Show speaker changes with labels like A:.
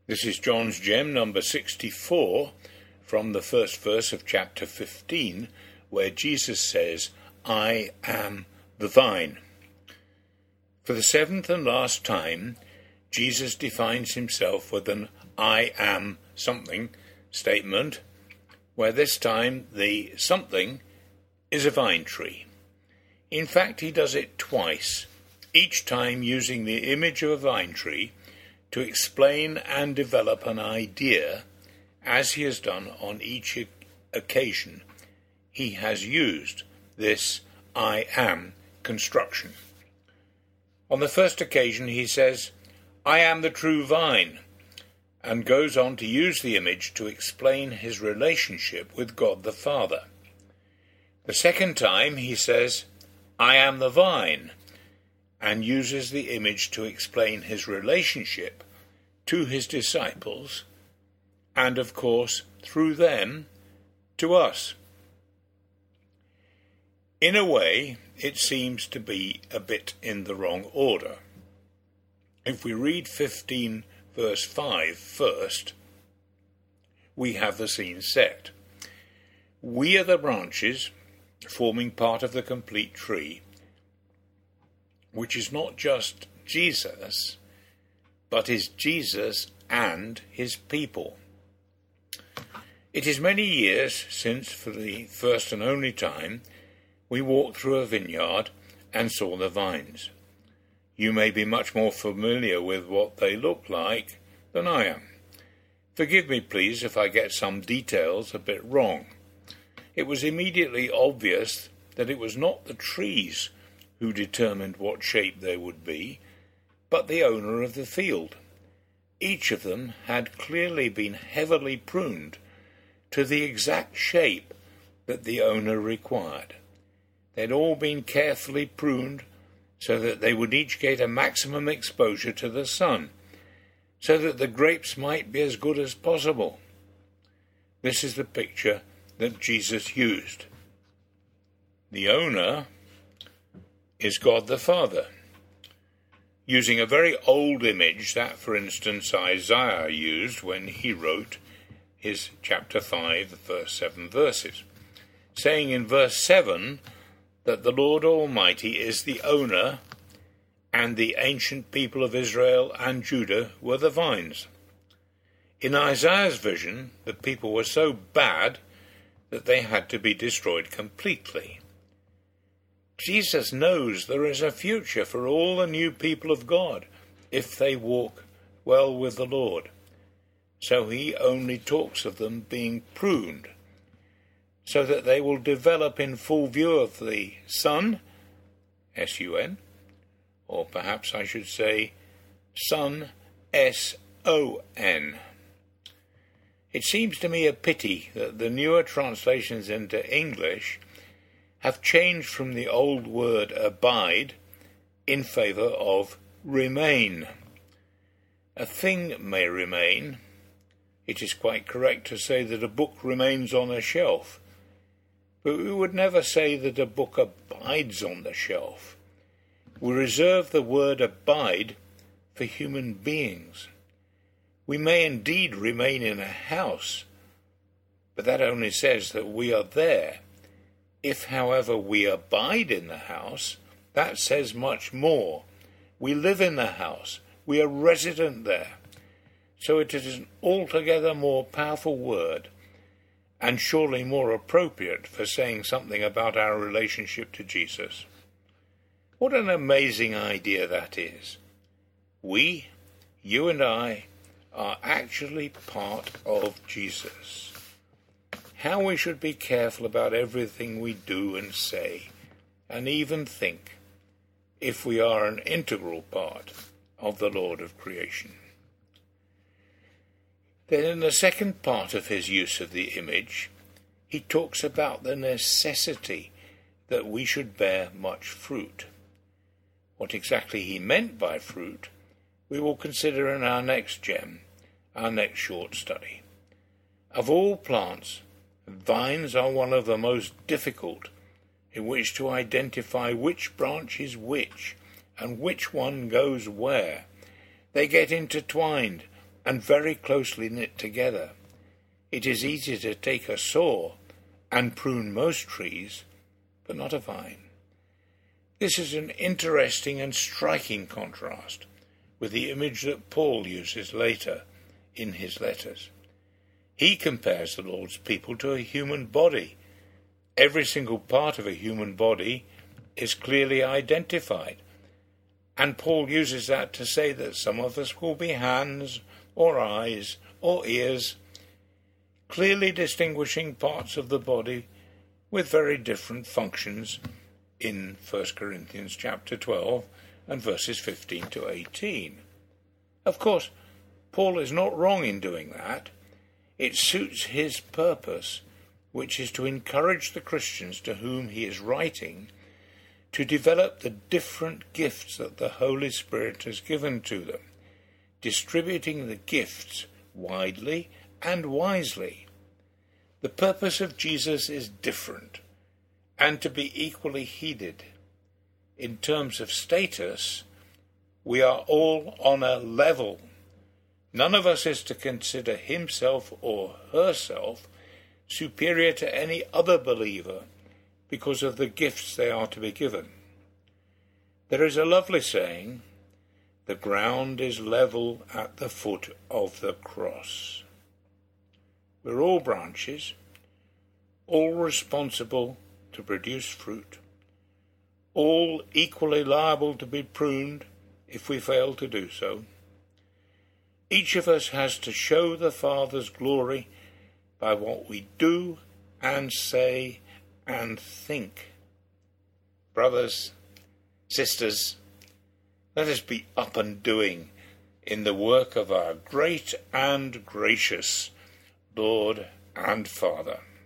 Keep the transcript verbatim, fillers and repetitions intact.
A: This is John's Gem number sixty-four from the first verse of chapter fifteen, where Jesus says, I am the vine. For the seventh and last time, Jesus defines himself with an I am something statement, where this time the something is a vine tree. In fact, he does it twice, each time using the image of a vine tree to explain and develop an idea, as he has done on each occasion he has used this I am construction. On the first occasion he says, I am the true vine, and goes on to use the image to explain his relationship with God the Father. The second time he says, I am the vine, and uses the image to explain his relationship to his disciples, and of course, through them, to us. In a way, it seems to be a bit in the wrong order. If we read fifteen verse five first, we have the scene set. We are the branches forming part of the complete tree, which is not just Jesus, but is Jesus and his people. It is many years since, for the first and only time, we walked through a vineyard and saw the vines. You may be much more familiar with what they look like than I am. Forgive me, please, if I get some details a bit wrong. It was immediately obvious that it was not the trees who determined what shape they would be, but the owner of the field. Each of them had clearly been heavily pruned to the exact shape that the owner required. They'd all been carefully pruned so that they would each get a maximum exposure to the sun, so that the grapes might be as good as possible. This is the picture that Jesus used. The owner is God the Father, using a very old image that, for instance, Isaiah used when he wrote his chapter five, the first seven verses, saying in verse seven that the Lord Almighty is the owner, and the ancient people of Israel and Judah were the vines. In Isaiah's vision, the people were so bad that they had to be destroyed completely. Jesus knows there is a future for all the new people of God if they walk well with the Lord. So he only talks of them being pruned, so that they will develop in full view of the sun, S U N, or perhaps I should say sun, S O N. It seems to me a pity that the newer translations into English have changed from the old word abide in favour of remain. A thing may remain. It is quite correct to say that a book remains on a shelf, but we would never say that a book abides on the shelf. We reserve the word abide for human beings. We may indeed remain in a house, but that only says that we are there. If, however, we abide in the house, that says much more. We live in the house. We are resident there. So it is an altogether more powerful word, and surely more appropriate for saying something about our relationship to Jesus. What an amazing idea that is. We, you and I, are actually part of Jesus. How we should be careful about everything we do and say, and even think, if we are an integral part of the Lord of creation. Then in the second part of his use of the image, he talks about the necessity that we should bear much fruit. What exactly he meant by fruit, we will consider in our next gem, our next short study. Of all plants, vines are one of the most difficult in which to identify which branch is which and which one goes where. They get intertwined and very closely knit together. It is easy to take a saw and prune most trees, but not a vine. This is an interesting and striking contrast with the image that Paul uses later in his letters. He compares the Lord's people to a human body. Every single part of a human body is clearly identified, and Paul uses that to say that some of us will be hands or eyes or ears, clearly distinguishing parts of the body with very different functions in First Corinthians chapter twelve and verses fifteen to eighteen. Of course, Paul is not wrong in doing that. It suits his purpose, which is to encourage the Christians to whom he is writing to develop the different gifts that the Holy Spirit has given to them, distributing the gifts widely and wisely. The purpose of Jesus is different, and to be equally heeded. In terms of status, we are all on a level. None of us is to consider himself or herself superior to any other believer because of the gifts they are to be given. There is a lovely saying, "The ground is level at the foot of the cross." We're all branches, all responsible to produce fruit, all equally liable to be pruned if we fail to do so. Each of us has to show the Father's glory by what we do and say and think. Brothers, sisters, let us be up and doing in the work of our great and gracious Lord and Father.